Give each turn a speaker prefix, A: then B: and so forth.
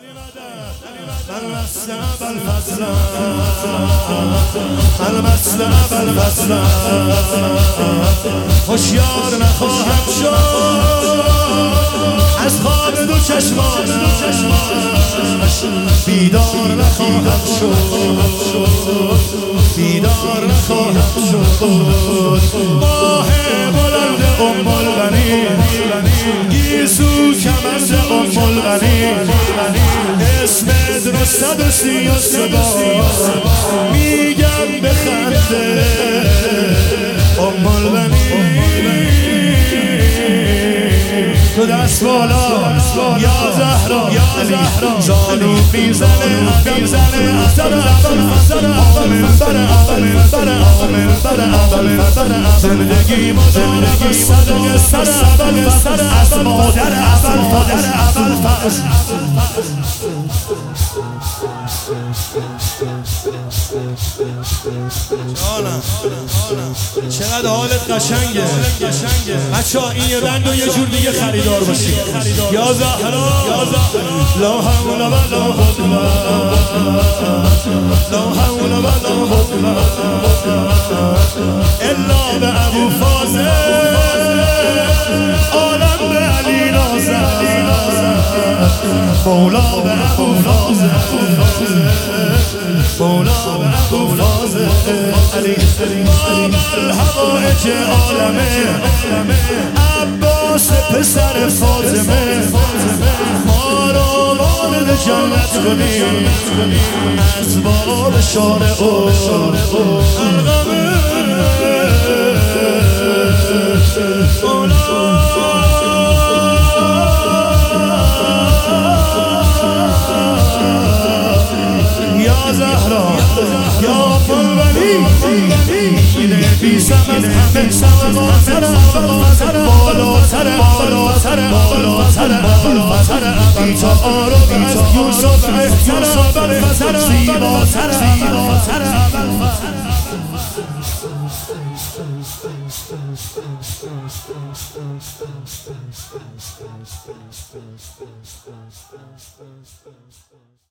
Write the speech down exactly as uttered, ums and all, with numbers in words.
A: المسل ابوالفضل المسل ابوالفضل هوشیار نخواهم شد از خواب دو چشمانش بیدار نخواهم شد بیدار نخواهم شد ماه بلند ام البنین گیسو کمرد ام البنین اسم در صد و سی و سبا میگم بخنده ام البنین تو دست بالا یا زهرا زانو میزنه میزنه سر اول سر اول سر اول سر اول سر اول زندگی مدارم صدق سر اول سر از مادر اول مادر اول فرض جانم چقدر حالت قشنگه بچه ها این یه رنگ و یه جور دیگه خریدار باشید یا زهرا لا حول ولا قوة لا حول ولا قوة الا به ابو فاضل عالم به علی نازم مولا به ابو فاضل مولا به ابو فاضل علی باب الحوائج عالمه عباس پسر فاطمه ما رو وارد جنت کنی از باب شارع و الغمه یا زهرا یا فلولی اینه بیسم از همه سر بالاتر بالاتر بالاتر بالاتر بالاتر بیتا آروم از یوسف یوسف الفسر زیباتر زیباتر Thank you.